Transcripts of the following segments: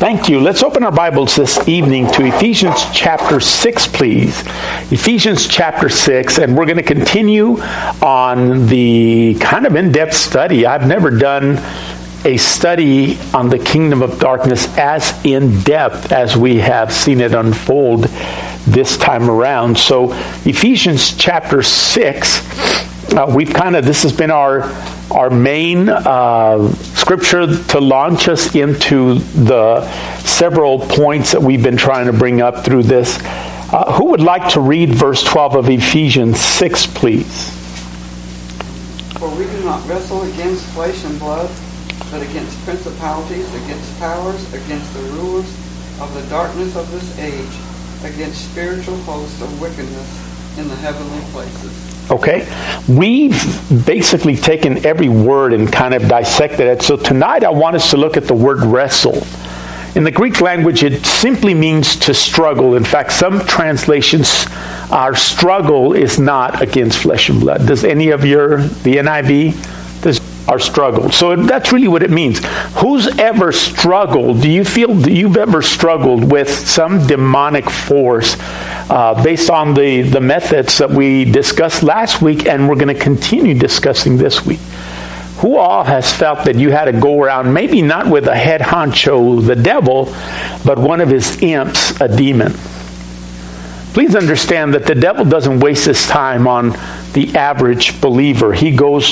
Thank you. Let's open our Bibles this evening to Ephesians chapter 6, please. Ephesians chapter 6, and we're going to continue on the kind of in-depth study. I've never done a study on the kingdom of darkness as in-depth as we have seen it unfold this time around. So Ephesians chapter 6, this has been our main scripture to launch us into the several points that we've been trying to bring up through this. Who would like to read verse 12 of Ephesians 6, please? For we do not wrestle against flesh and blood, but against principalities, against powers, against the rulers of the darkness of this age, against spiritual hosts of wickedness in the heavenly places. Okay, we've basically taken every word and kind of dissected it. So tonight I want us to look at the word wrestle. In the Greek language, it simply means to struggle. In fact, some translations, our struggle is not against flesh and blood. Does any of the NIV? Our struggle. So that's really what it means. Who's ever struggled? Do you feel that you've ever struggled with some demonic force based on the methods that we discussed last week and we're going to continue discussing this week? Who all has felt that you had to go around, maybe not with a head honcho, the devil, but one of his imps, a demon? Please understand that the devil doesn't waste his time on the average believer. He goes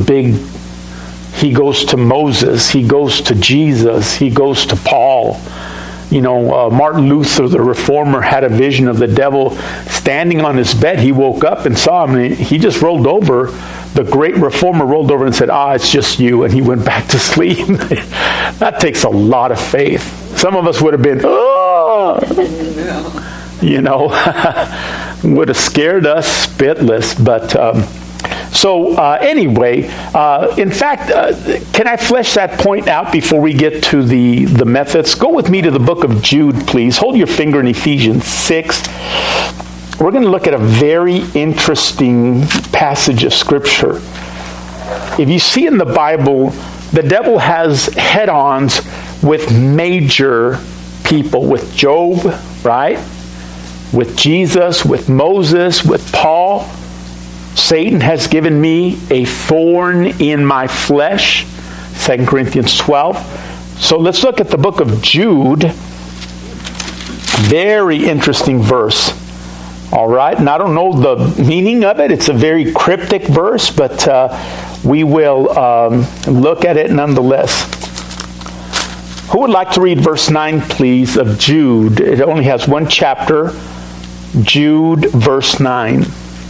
to Moses, he goes to Jesus, he goes to Paul. Martin Luther, the reformer, had a vision of the devil standing on his bed. He woke up and saw him, and he just rolled over. The great reformer rolled over and said, it's just you, and he went back to sleep. That takes a lot of faith. Some of us would have been, would have scared us spitless, but... in fact, can I flesh that point out before we get to the methods? Go with me to the book of Jude, please. Hold your finger in Ephesians 6. We're going to look at a very interesting passage of Scripture. If you see in the Bible, the devil has head-ons with major people, with Job, right? With Jesus, with Moses, with Paul. Satan has given me a thorn in my flesh, 2 Corinthians 12. So let's look at the book of Jude. Very interesting verse. All right, and I don't know the meaning of it. It's a very cryptic verse, but we will look at it nonetheless. Who would like to read verse 9, please, of Jude? It only has one chapter. Jude, verse 9.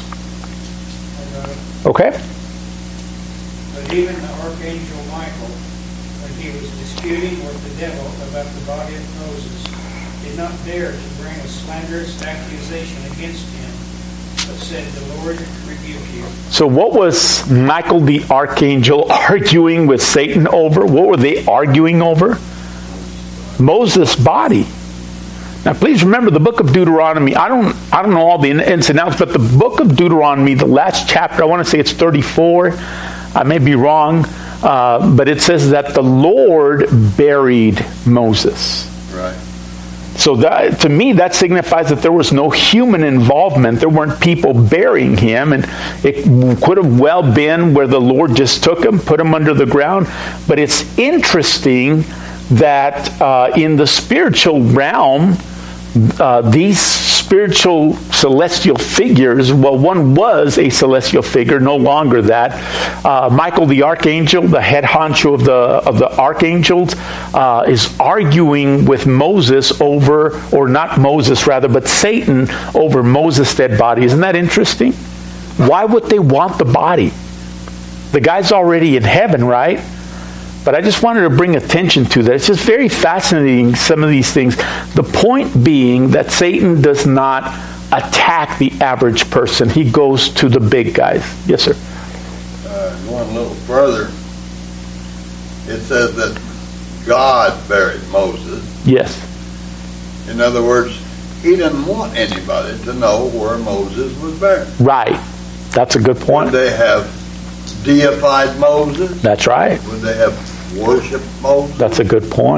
Okay. But even the archangel Michael, when he was disputing with the devil about the body of Moses, did not dare to bring a slanderous accusation against him, but said, "The Lord rebuke you." So what was Michael the archangel arguing with Satan over? What were they arguing over? Moses' body. Now, please remember the book of Deuteronomy. I don't know all the ins and outs, but the book of Deuteronomy, the last chapter, I want to say it's 34. I may be wrong, but it says that the Lord buried Moses. Right. So to me, that signifies that there was no human involvement. There weren't people burying him, and it could have well been where the Lord just took him, put him under the ground. But it's interesting that in the spiritual realm, these spiritual celestial figures, one was a celestial figure, no longer that. Michael the archangel, the head honcho of the archangels, is arguing with Moses over, or not Moses rather, but Satan over Moses' dead body. Isn't that interesting? Why would they want the body? The guy's already in heaven, right? But I just wanted to bring attention to that. It's just very fascinating, some of these things. The point being that Satan does not attack the average person. He goes to the big guys. Yes, sir? Going a little further, it says that God buried Moses. Yes. In other words, he didn't want anybody to know where Moses was buried. Right. That's a good point. Would they have deified Moses? That's right. Would they have worshiped Moses? That's a good point.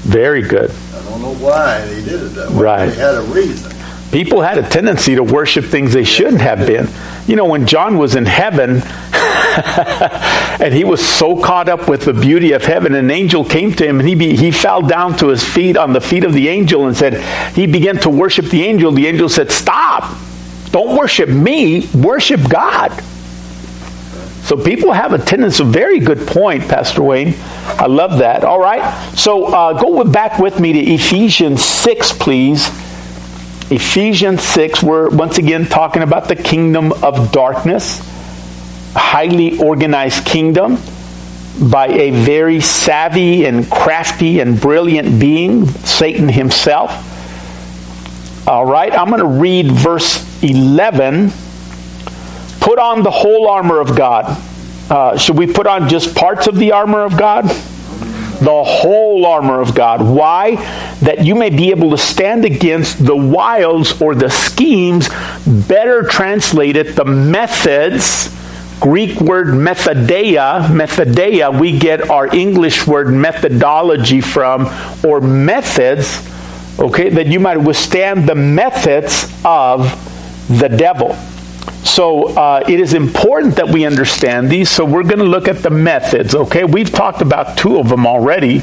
Very good. I don't know why they did it that way. Right. They had a reason. People had a tendency to worship things they shouldn't have been. You know, when John was in heaven, and he was so caught up with the beauty of heaven, an angel came to him, and he fell down to his feet on the feet of the angel and said, he began to worship the angel. The angel said, stop. Don't worship me. Worship God. So people have a tendency, very good point, Pastor Wayne. I love that. All right. So go back with me to Ephesians 6, please. Ephesians 6, we're once again talking about the kingdom of darkness, a highly organized kingdom by a very savvy and crafty and brilliant being, Satan himself. All right, I'm going to read verse 11. Put on the whole armor of God. Should we put on just parts of the armor of God? The whole armor of God. Why? That you may be able to stand against the wiles or the schemes, better translated, the methods. Greek word methodeia, we get our English word methodology from, or methods, okay, that you might withstand the methods of the devil. So it is important that we understand these. So we're going to look at the methods, okay? We've talked about two of them already.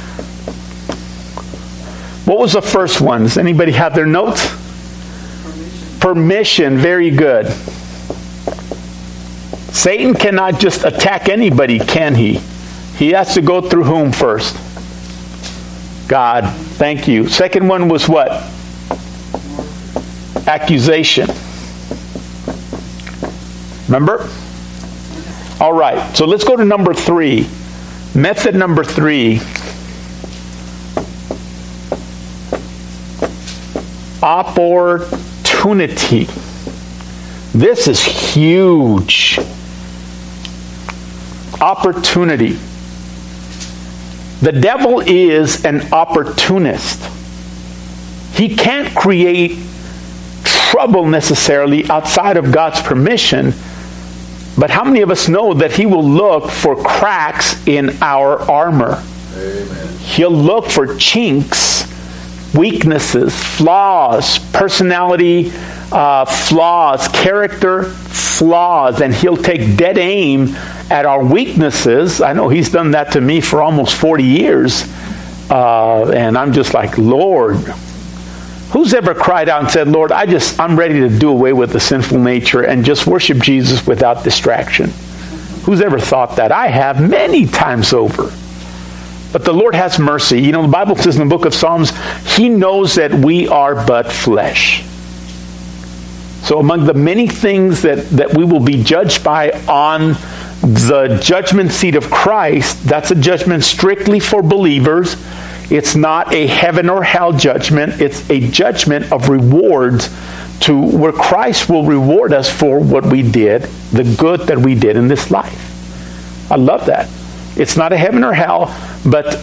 What was the first one? Does anybody have their notes? Permission. Very good. Satan cannot just attack anybody, can he? He has to go through whom first? God. Thank you. Second one was what? Accusation. Remember? All right. So let's go to number 3. Method number 3. Opportunity. This is huge. Opportunity. The devil is an opportunist. He can't create trouble necessarily outside of God's permission. But how many of us know that he will look for cracks in our armor? Amen. He'll look for chinks, weaknesses, flaws, personality flaws, character flaws, and he'll take dead aim at our weaknesses. I know he's done that to me for almost 40 years. And I'm just like, Lord, who's ever cried out and said, Lord, I'm ready to do away with the sinful nature and just worship Jesus without distraction? Who's ever thought that? I have many times over. But the Lord has mercy. You know, the Bible says in the book of Psalms, he knows that we are but flesh. So among the many things that we will be judged by on the judgment seat of Christ, that's a judgment strictly for believers. It's not a heaven or hell judgment. It's a judgment of rewards to where Christ will reward us for what we did, the good that we did in this life. I love that. It's not a heaven or hell, but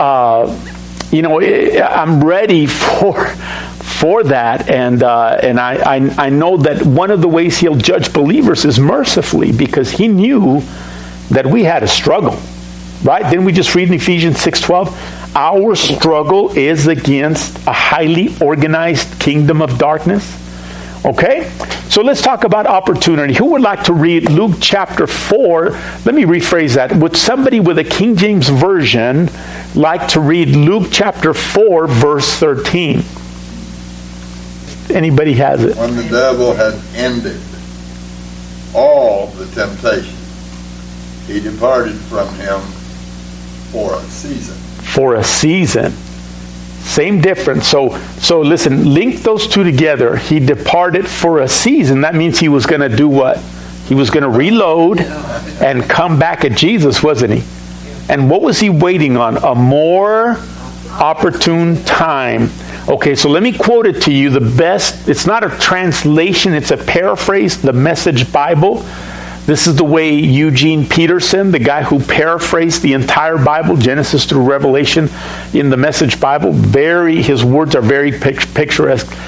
I'm ready for that, and I know that one of the ways he'll judge believers is mercifully, because he knew that we had a struggle. Right? Didn't we just read in Ephesians 6:12? Our struggle is against a highly organized kingdom of darkness. Okay? So let's talk about opportunity. Who would like to read Luke chapter 4? Let me rephrase that. Would somebody with a King James Version like to read Luke chapter 4, verse 13? Anybody has it? When the devil had ended all the temptation, he departed from him for a season. For a season. Same difference. So listen, link those two together. He departed for a season. That means he was going to do what? He was going to reload and come back at Jesus, wasn't he? And what was he waiting on? A more opportune time. Okay, so let me quote it to you. The best, it's not a translation, it's a paraphrase, the Message Bible. This is the way Eugene Peterson, the guy who paraphrased the entire Bible, Genesis through Revelation, in the Message Bible, his words are very picturesque.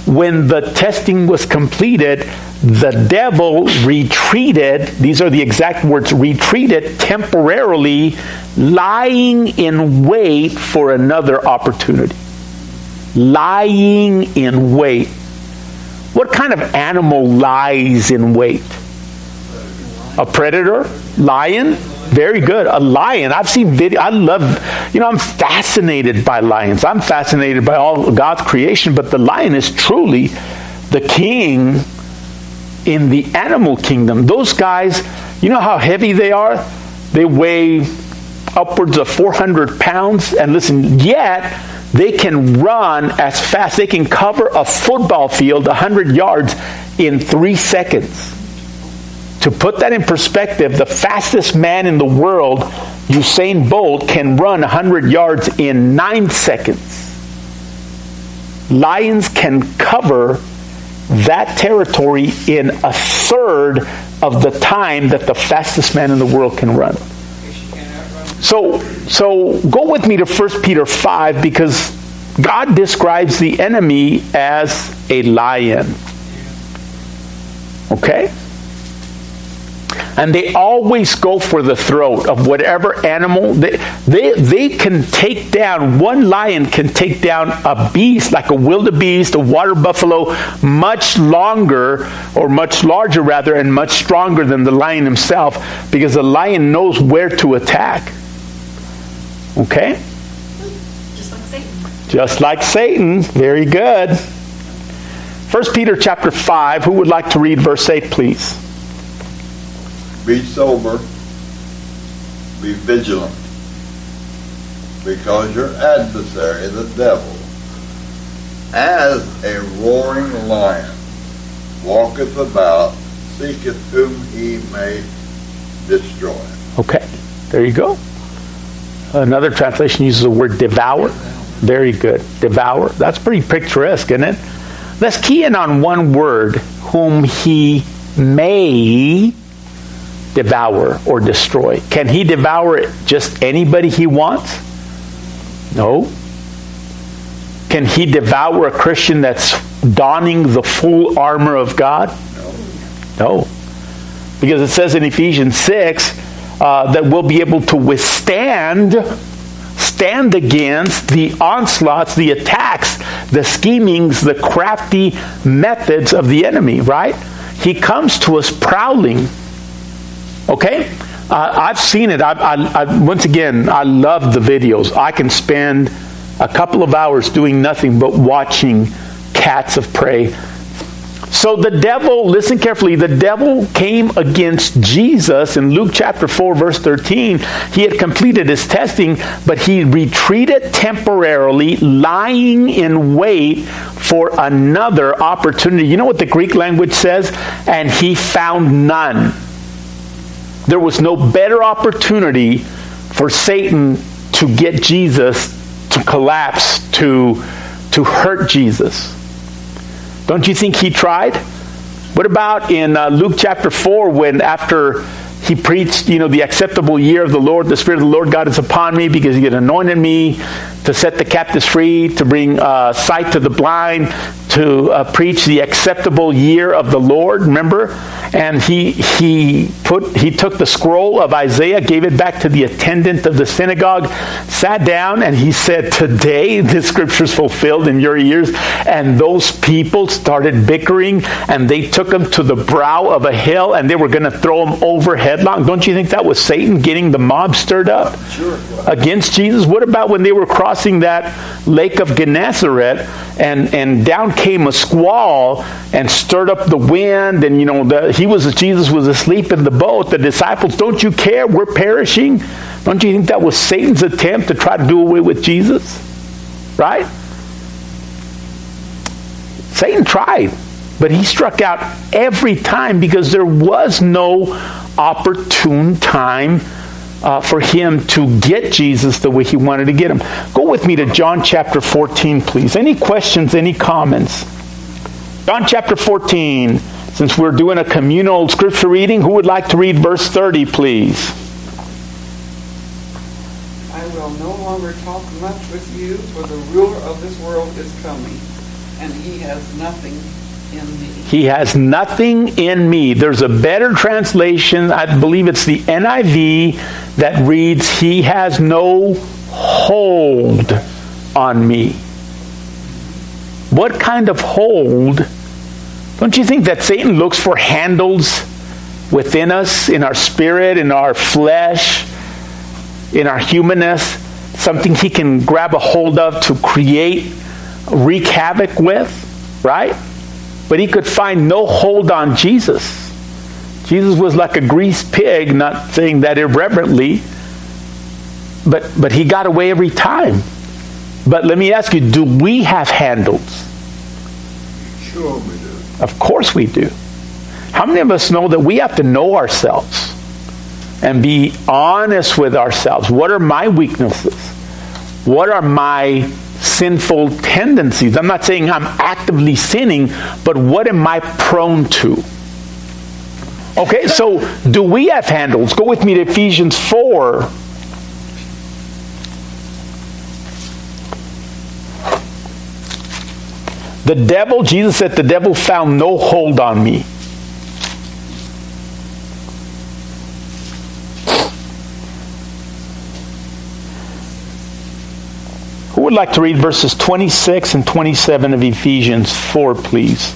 when the testing was completed, the devil retreated. These are the exact words, retreated temporarily, lying in wait for another opportunity. Lying in wait. What kind of animal lies in wait? A predator? Lion? Very good. A lion. I've seen video. I love, I'm fascinated by lions. I'm fascinated by all God's creation, but the lion is truly the king in the animal kingdom. Those guys, you know how heavy they are? They weigh upwards of 400 pounds. And listen, yet they can run as fast. They can cover a football field 100 yards in 3 seconds. To put that in perspective, the fastest man in the world, Usain Bolt, can run 100 yards in 9 seconds. Lions can cover that territory in a third of the time that the fastest man in the world can run. So go with me to 1 Peter 5, because God describes the enemy as a lion. Okay? And they always go for the throat of whatever animal. They can take down, one lion can take down a beast, like a wildebeest, a water buffalo, much longer, or much larger rather, and much stronger than the lion himself, because the lion knows where to attack. Okay? Just like Satan. Just like Satan. Very good. 1 Peter chapter 5. Who would like to read verse 8, please? Be sober, be vigilant, because your adversary, the devil, as a roaring lion, walketh about, seeketh whom he may destroy. Okay, there you go. Another translation uses the word devour. Very good. Devour. That's pretty picturesque, isn't it? Let's key in on one word, whom he may devour or destroy. Can he devour just anybody he wants? No. Can he devour a Christian that's donning the full armor of God? No. Because it says in Ephesians 6 that we'll be able to stand against the onslaughts, the attacks, the schemings, the crafty methods of the enemy, right? He comes to us prowling. Okay? I've seen it. Once again, I love the videos. I can spend a couple of hours doing nothing but watching cats of prey. So the devil, listen carefully, the devil came against Jesus in Luke chapter 4, verse 13. He had completed his testing, but he retreated temporarily, lying in wait for another opportunity. You know what the Greek language says? And he found none. There was no better opportunity for Satan to get Jesus to collapse, to hurt Jesus. Don't you think he tried? What about in Luke chapter 4, when after he preached, the acceptable year of the Lord, the Spirit of the Lord God is upon me because he had anointed me to set the captives free, to bring sight to the blind, to preach the acceptable year of the Lord, remember? And he took the scroll of Isaiah, gave it back to the attendant of the synagogue, sat down, and he said, today this scripture is fulfilled in your ears. And those people started bickering, and they took him to the brow of a hill, and they were going to throw him over headlong. Don't you think that was Satan getting the mob stirred up against Jesus? What about when they were crossing that lake of Gennesaret, and down came a squall and stirred up the wind, and Jesus was asleep in the boat. The disciples, don't you care? We're perishing. Don't you think that was Satan's attempt to try to do away with Jesus? Right? Satan tried, but he struck out every time because there was no opportune time for him to get Jesus the way he wanted to get him. Go with me to John chapter 14, please. Any questions, any comments? John chapter 14. Since we're doing a communal scripture reading, who would like to read verse 30, please? I will no longer talk much with you, for the ruler of this world is coming. And he has nothing in me. He has nothing in me. There's a better translation, I believe it's the NIV, that reads, he has no hold on me. What kind of hold? Don't you think that Satan looks for handles within us, in our spirit, in our flesh, in our humanness? Something he can grab a hold of to wreak havoc with, right? But he could find no hold on Jesus. Jesus was like a greased pig, not saying that irreverently, but he got away every time. But let me ask you, do we have handles? Sure we do. Of course we do. How many of us know that we have to know ourselves and be honest with ourselves? What are my weaknesses? What are my sinful tendencies? I'm not saying I'm actively sinning, but what am I prone to? Okay, so do we have handles? Go with me to Ephesians 4. Jesus said, the devil found no hold on me. Who would like to read verses 26 and 27 of Ephesians 4, please?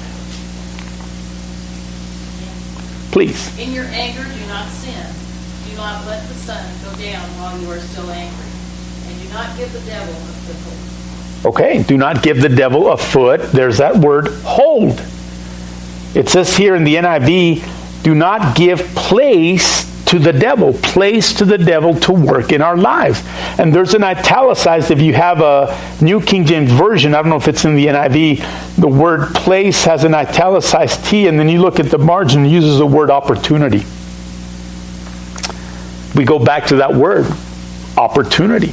Please. In your anger, do not sin. Do not let the sun go down while you are still angry. And do not give the devil a foothold. Okay, do not give the devil a foot. There's that word, hold. It says here in the NIV, do not give place to the devil. Place to the devil to work in our lives. And there's an italicized, if you have a New King James Version, I don't know if it's in the NIV, the word place has an italicized T, and then you look at the margin, it uses the word opportunity. We go back to that word, opportunity.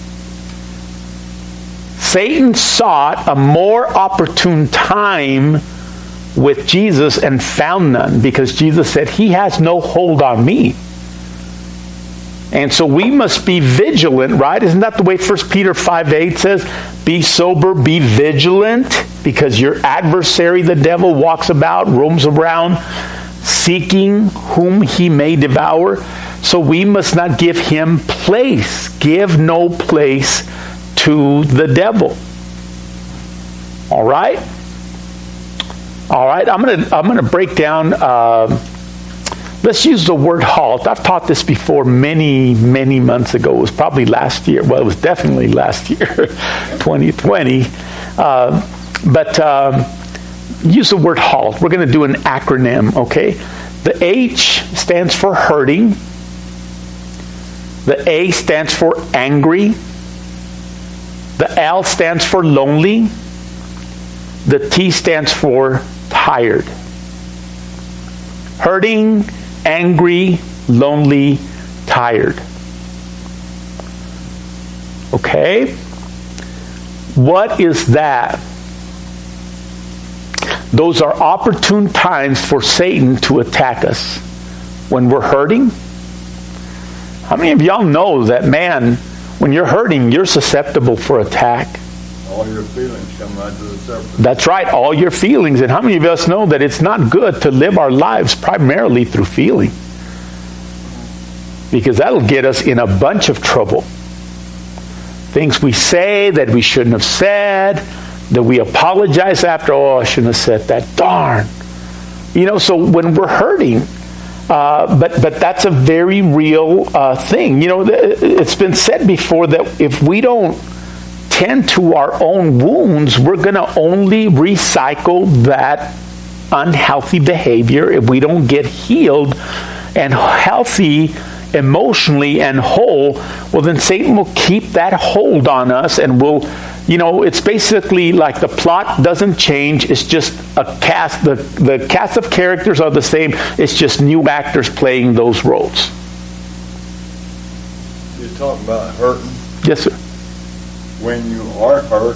Satan sought a more opportune time with Jesus and found none, because Jesus said, he has no hold on me. And so we must be vigilant, right? Isn't that the way 1 Peter 5:8 says? Be sober, be vigilant, because your adversary, the devil, walks about, roams around, seeking whom he may devour. So we must not give him place. Give no place to the devil. All right? All right, I'm gonna break down. Let's use the word halt. I've taught this before many months ago. It was probably last year. Well, it was definitely last year, 2020. Use the word halt. We're going to do an acronym. Okay, the H stands for hurting. The A stands for angry. The L stands for lonely. The T stands for tired. Hurting, angry, lonely, tired. Okay? What is that? Those are opportune times for Satan to attack us. When we're hurting. How many of y'all know that, man, when you're hurting, you're susceptible for attack? All your feelings come right to the surface. That's right, all your feelings. And how many of us know that it's not good to live our lives primarily through feeling? Because that'll get us in a bunch of trouble. Things we say that we shouldn't have said, that we apologize after, oh, I shouldn't have said that, darn. You know, so when we're hurting, but that's a very real thing. You know, it's been said before that if we don't tend to our own wounds, we're going to only recycle that unhealthy behavior. If we don't get healed and healthy emotionally and whole, well, then Satan will keep that hold on us, and will, you know, it's basically like the plot doesn't change. It's just a cast. The cast of characters are the same. It's just new actors playing those roles. You talk about hurting. Yes, sir. When you are hurt,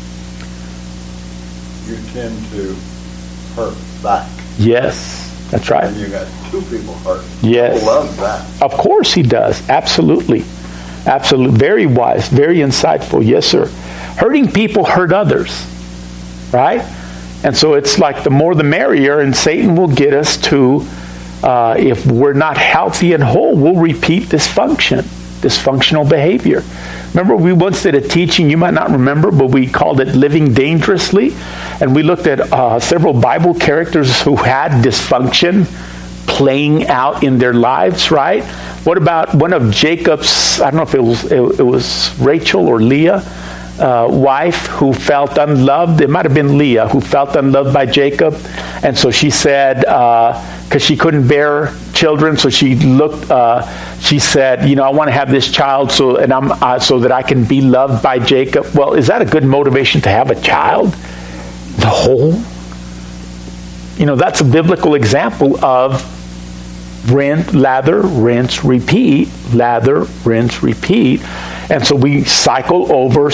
you tend to hurt back. Yes, that's right. And you got two people hurt. Yes. People love that. Of course he does. Absolutely. Absolutely. Very wise. Very insightful. Yes, sir. Hurting people hurt others. right? And so it's like the more the merrier, and Satan will get us to, if we're not healthy and whole, we'll repeat dysfunctional behavior. Remember, we once did a teaching, you might not remember, but we called it Living Dangerously. And we looked at several Bible characters who had dysfunction playing out in their lives, right? What about one of Jacob's, I don't know if it was Rachel or Leah, wife who felt unloved. It might have been Leah who felt unloved by Jacob. And so she said, because she couldn't bear children, so she said, I want to have this child so that I can be loved by Jacob. Well, is that a good motivation to have a child? No. That's a biblical example of lather, rinse, repeat, lather, rinse, repeat. And so we cycle over,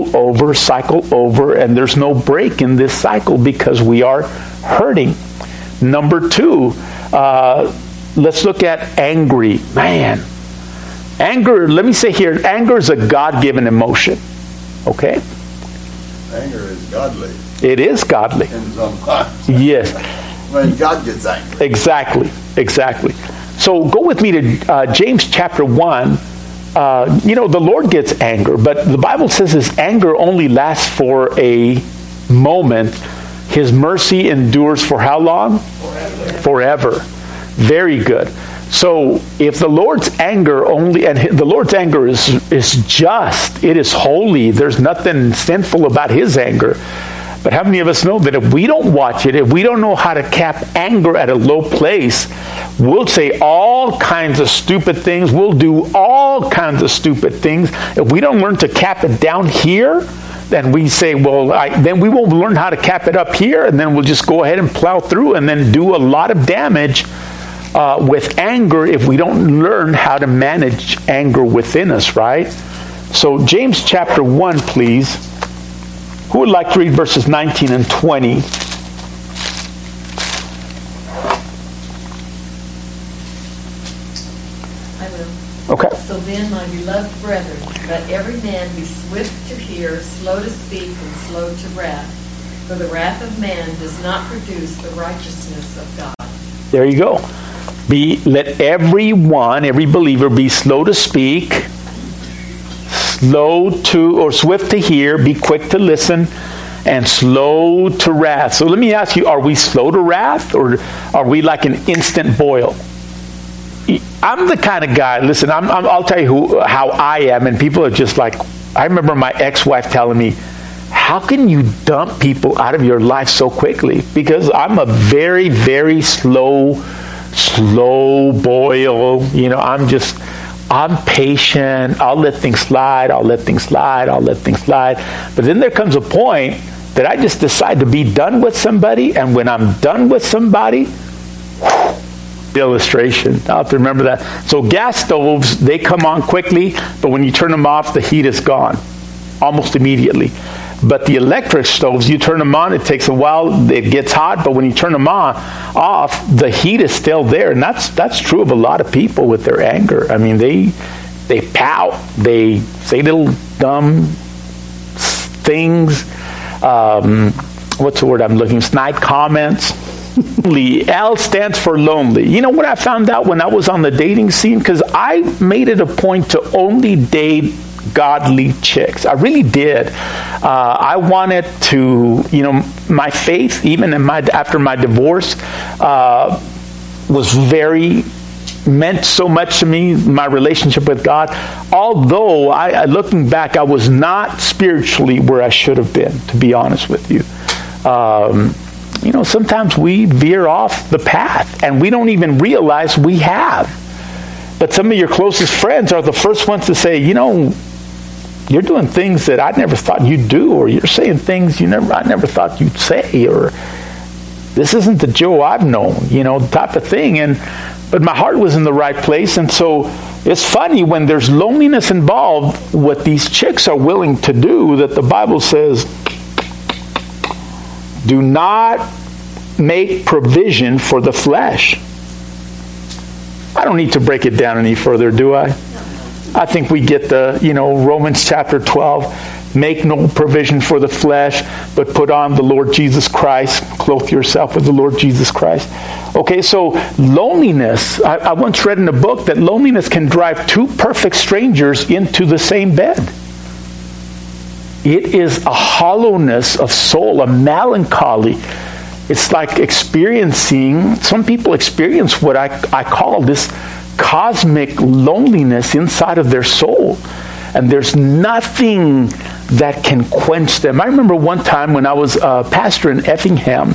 and there's no break in this cycle because we are hurting. Number 2, let's look at angry. Man, anger, let me say here, anger is a God-given emotion. Okay? Anger is godly. It is godly. In some parts. Yes. When God gets angry. Exactly. So go with me to James chapter 1. The Lord gets anger, but the Bible says his anger only lasts for a moment. His mercy endures for how long? Forever. Very good. So if the Lord's anger the Lord's anger is just, it is holy, there's nothing sinful about his anger. But how many of us know that if we don't watch it, if we don't know how to cap anger at a low place, we'll say all kinds of stupid things, we'll do all kinds of stupid things. If we don't learn to cap it down here, then we say, then we won't learn how to cap it up here, and then we'll just go ahead and plow through and then do a lot of damage with anger if we don't learn how to manage anger within us, right? So James chapter 1, please. Who would like to read verses 19 and 20? I will. Okay. So then, my beloved brethren, let every man be swift to hear, slow to speak, and slow to wrath. For the wrath of man does not produce the righteousness of God. There you go. Let every believer be slow to speak, swift to hear, be quick to listen, and slow to wrath. So let me ask you, are we slow to wrath, or are we like an instant boil? I'm the kind of guy, listen, I'll tell you how I am, and people are just like, I remember my ex-wife telling me, how can you dump people out of your life so quickly? Because I'm a very, very slow boil. I'm patient. I'll let things slide. But then there comes a point that I just decide to be done with somebody. And when I'm done with somebody, the illustration, I'll have to remember that. So gas stoves, they come on quickly, but when you turn them off, the heat is gone almost immediately. But the electric stoves, you turn them on, it takes a while, it gets hot, but when you turn them off, the heat is still there. And that's true of a lot of people with their anger. I mean, they pout, they say little dumb things. What's the word I'm looking for? Snide comments. L stands for lonely. You know what I found out when I was on the dating scene? Because I made it a point to only date godly chicks. I really did. I wanted to, my faith, even after my divorce, meant so much to me, my relationship with God. Although, looking back, I was not spiritually where I should have been, to be honest with you. Sometimes we veer off the path, and we don't even realize we have. But some of your closest friends are the first ones to say, you're doing things that I never thought you'd do, or you're saying things I never thought you'd say, or this isn't the Joe I've known, type of thing. But my heart was in the right place, and so it's funny when there's loneliness involved, what these chicks are willing to do, that the Bible says, do not make provision for the flesh. I don't need to break it down any further, do I? I think we get the, Romans chapter 12. make no provision for the flesh, but put on the Lord Jesus Christ. Clothe yourself with the Lord Jesus Christ. Okay, so loneliness. I once read in a book that loneliness can drive two perfect strangers into the same bed. It is a hollowness of soul, a melancholy. It's like some people experience what I call this cosmic loneliness inside of their soul. And there's nothing that can quench them. I remember one time when I was a pastor in Effingham,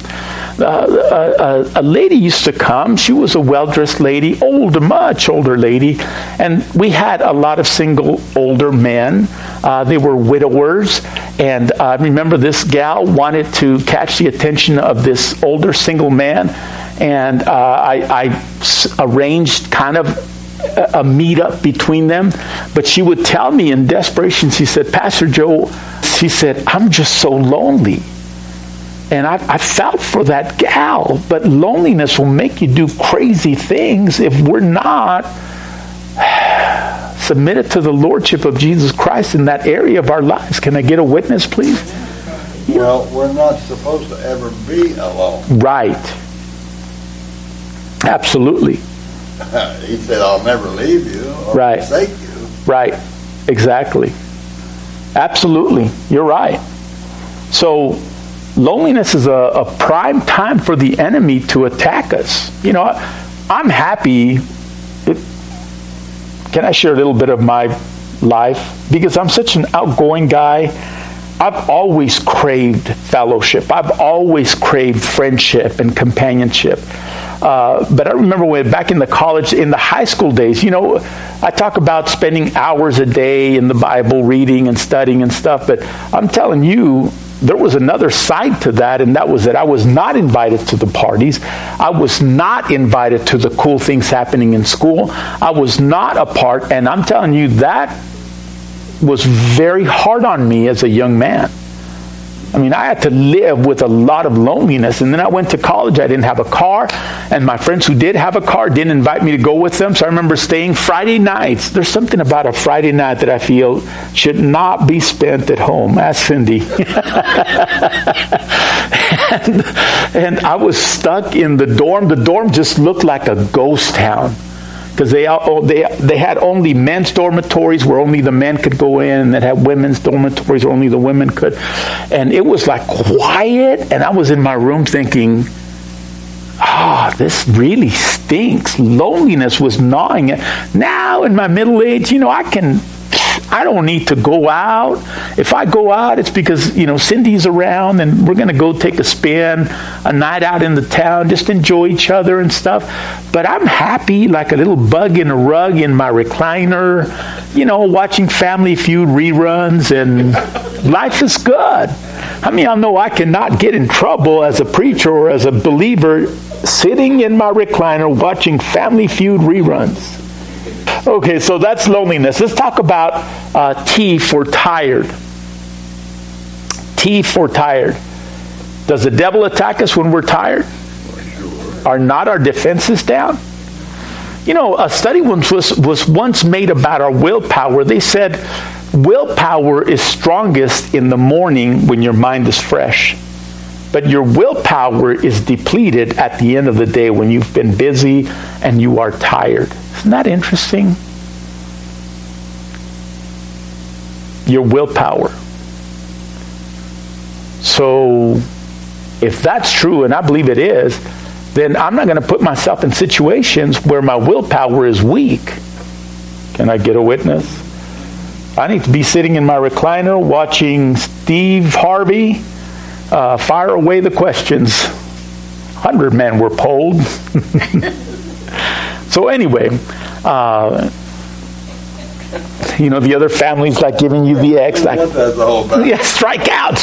a lady used to come. She was a well-dressed lady, much older lady. And we had a lot of single older men. They were widowers. And I remember this gal wanted to catch the attention of this older single man. And I arranged kind of a meet-up between them. But she would tell me in desperation, she said, Pastor Joe, she said, I'm just so lonely. And I felt for that gal. But loneliness will make you do crazy things if we're not submitted to the Lordship of Jesus Christ in that area of our lives. Can I get a witness, please? Well, we're not supposed to ever be alone. Right. Absolutely. He said, I'll never leave you or forsake you. Right. Exactly. Absolutely. You're right. So loneliness is a prime time for the enemy to attack us. You know, I'm happy. Can I share a little bit of my life? Because I'm such an outgoing guy. I've always craved fellowship. I've always craved friendship and companionship. But I remember back in the college, in the high school days, you know, I talk about spending hours a day in the Bible, reading and studying and stuff. But I'm telling you, there was another side to that, and that was that I was not invited to the parties. I was not invited to the cool things happening in school. I was not a part, and I'm telling you, that was very hard on me as a young man. I mean, I had to live with a lot of loneliness. And then I went to college. I didn't have a car. And my friends who did have a car didn't invite me to go with them. So I remember staying Friday nights. There's something about a Friday night that I feel should not be spent at home. Ask Cindy. and I was stuck in the dorm. The dorm just looked like a ghost town. Because they had only men's dormitories where only the men could go in, and they had women's dormitories where only the women could. And it was like quiet, and I was in my room thinking, this really stinks. Loneliness was gnawing it. Now in my middle age, you know, I don't need to go out. If I go out, it's because, you know, Cindy's around and we're going to go take a spin, a night out in the town, just enjoy each other and stuff. But I'm happy like a little bug in a rug in my recliner, you know, watching Family Feud reruns, and life is good. I mean, I know I cannot get in trouble as a preacher or as a believer sitting in my recliner watching Family Feud reruns. Okay, so that's loneliness. Let's talk about T for tired. T for tired. Does the devil attack us when we're tired? Are not our defenses down? You know, a study was once made about our willpower. They said willpower is strongest in the morning when your mind is fresh. But your willpower is depleted at the end of the day when you've been busy and you are tired. Isn't that interesting? Your willpower. So, if that's true, and I believe it is, then I'm not going to put myself in situations where my willpower is weak. Can I get a witness? I need to be sitting in my recliner watching Steve Harvey fire away the questions. 100 men were polled. So anyway, you know, the other families like giving you the X, like, yeah, strike out.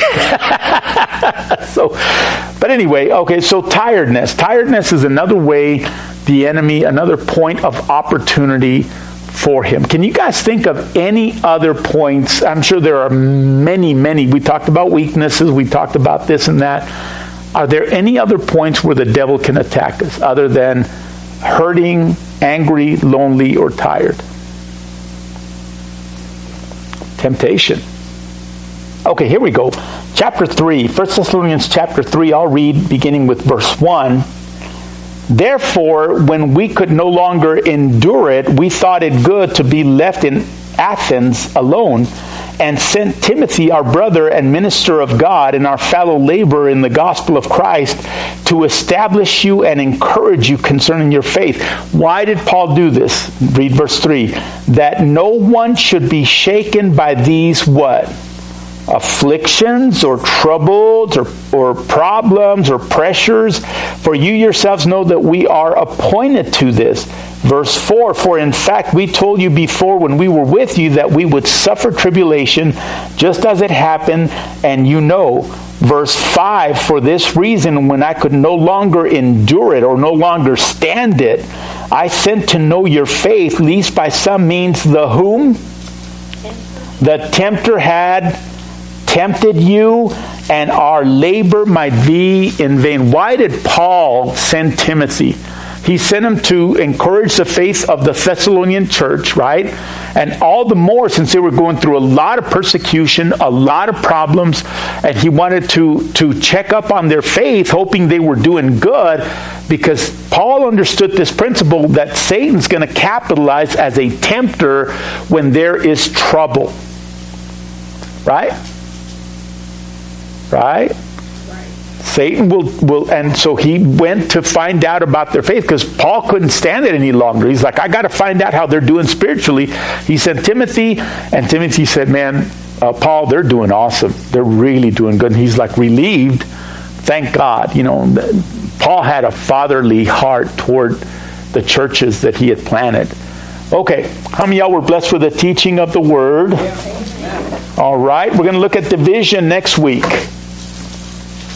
So, but anyway, okay, so tiredness. Tiredness is another way the enemy, another point of opportunity for him. Can you guys think of any other points? I'm sure there are many. We talked about weaknesses. We talked about this and that. Are there any other points where the devil can attack us other than hurting, angry, lonely, or tired? Temptation. Okay, here we go. Chapter 3, 1 Thessalonians chapter 3, I'll read beginning with verse 1. Therefore, when we could no longer endure it, we thought it good to be left in Athens alone, and sent Timothy, our brother and minister of God, and our fellow laborer in the gospel of Christ, to establish you and encourage you concerning your faith. Why did Paul do this? Read verse 3. That no one should be shaken by these what? Afflictions or troubles or problems or pressures, for you yourselves know that we are appointed to this. Verse 4, for in fact we told you before when we were with you that we would suffer tribulation just as it happened, and you know. Verse 5, for this reason when I could no longer endure it or no longer stand it, I sent to know your faith, lest by some means the whom? The tempter had tempted you, and our labor might be in vain. Why did Paul send Timothy? He sent him to encourage the faith of the Thessalonian church, right? And all the more since they were going through a lot of persecution, a lot of problems, and he wanted to check up on their faith, hoping they were doing good, because Paul understood this principle that Satan's going to capitalize as a tempter when there is trouble. Right? Right? Satan will, and so he went to find out about their faith because Paul couldn't stand it any longer. He's like, I got to find out how they're doing spiritually. He sent Timothy, and Timothy said, man, Paul, they're doing awesome. They're really doing good. And he's like relieved. Thank God. You know, Paul had a fatherly heart toward the churches that he had planted. Okay, how many of y'all were blessed with the teaching of the Word? All right, we're going to look at division next week.